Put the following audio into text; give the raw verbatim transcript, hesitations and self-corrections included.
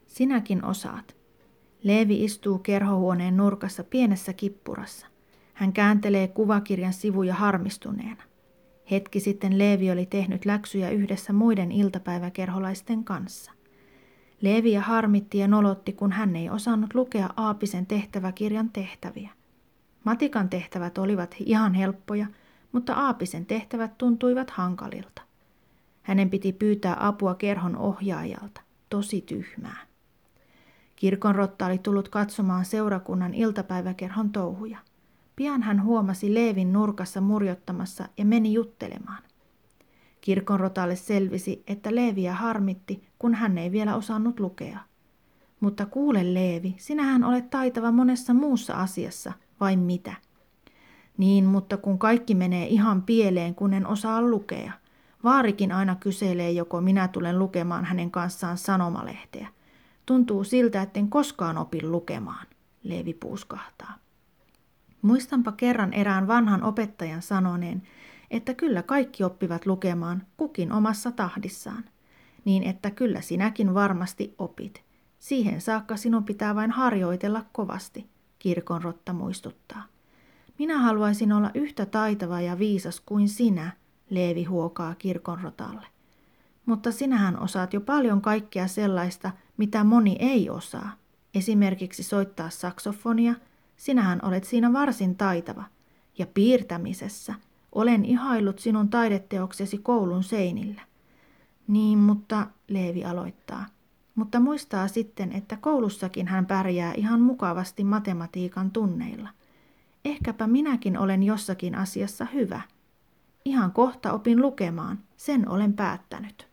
Sinäkin osaat. Leevi istuu kerhohuoneen nurkassa pienessä kippurassa. Hän kääntelee kuvakirjan sivuja harmistuneena. Hetki sitten Leevi oli tehnyt läksyjä yhdessä muiden iltapäiväkerholaisten kanssa. Leeviä harmitti ja nolotti, kun hän ei osannut lukea Aapisen tehtäväkirjan tehtäviä. Matikan tehtävät olivat ihan helppoja, mutta Aapisen tehtävät tuntuivat hankalilta. Hänen piti pyytää apua kerhon ohjaajalta. Tosi tyhmää. Kirkonrotta oli tullut katsomaan seurakunnan iltapäiväkerhon touhuja. Pian hän huomasi Leevin nurkassa murjottamassa ja meni juttelemaan. Kirkonrotalle selvisi, että Leeviä harmitti, kun hän ei vielä osannut lukea. Mutta kuule Leevi, sinähän olet taitava monessa muussa asiassa, vai mitä? Niin, mutta kun kaikki menee ihan pieleen, kun en osaa lukea. Vaarikin aina kyselee, joko minä tulen lukemaan hänen kanssaan sanomalehteä. Tuntuu siltä, etten koskaan opi lukemaan, Leevi puuskahtaa. Muistanpa kerran erään vanhan opettajan sanoneen, että kyllä kaikki oppivat lukemaan, kukin omassa tahdissaan. Niin että kyllä sinäkin varmasti opit. Siihen saakka sinun pitää vain harjoitella kovasti, kirkonrotta muistuttaa. Minä haluaisin olla yhtä taitava ja viisas kuin sinä, Leevi huokaa kirkonrotalle. Mutta sinähän osaat jo paljon kaikkea sellaista, mitä moni ei osaa. Esimerkiksi soittaa saksofonia, sinähän olet siinä varsin taitava. Ja piirtämisessä, olen ihaillut sinun taideteoksesi koulun seinillä. Niin, mutta Leevi aloittaa. Mutta muistaa sitten, että koulussakin hän pärjää ihan mukavasti matematiikan tunneilla. Ehkäpä minäkin olen jossakin asiassa hyvä. Ihan kohta opin lukemaan, sen olen päättänyt.